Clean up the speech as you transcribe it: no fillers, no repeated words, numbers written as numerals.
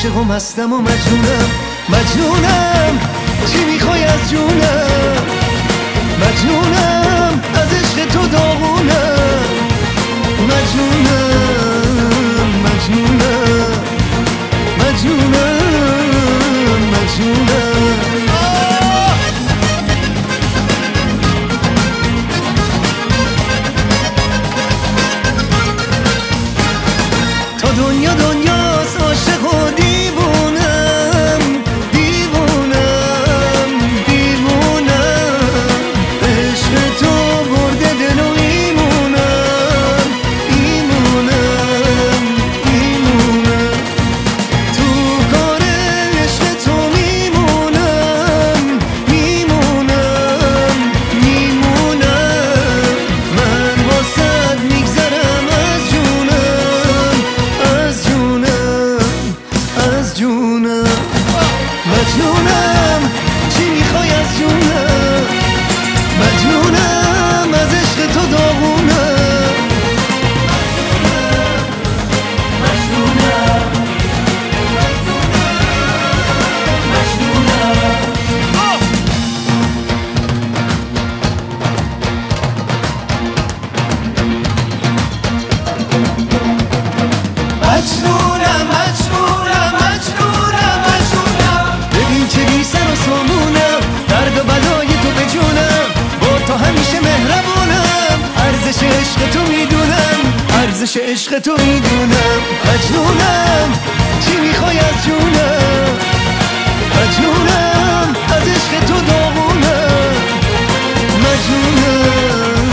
عاشق و مستم و مجنونم مجنونم چی میخوای از جونم مجنونم از عشق تو داغونم مجنونم مجنونم مجنونم مجنونم تا دنیا دنیاست عاشق و دیوونم دیوونم دیوونم عشق تو برده دل و ایمونم ایمونم ایمونم تو کار عشق تو میمونم میمونم میمونم من واسد میگذرم از جونم از جونم مجنونم چی میخوای از جونم مجنونم از عشق تو داغونم مجنونم مجنونم مجنونم مجنونم مجنونم مجنونم ببین که بی سر و سامونم درد و بلای تو به جونم با تو همیشه مهربونم ارزش عشق تو میدونم ارزش عشق تو میدونم مجنونم چی میخوای از جونم مجنونم از عشق تو داغونم مجنونم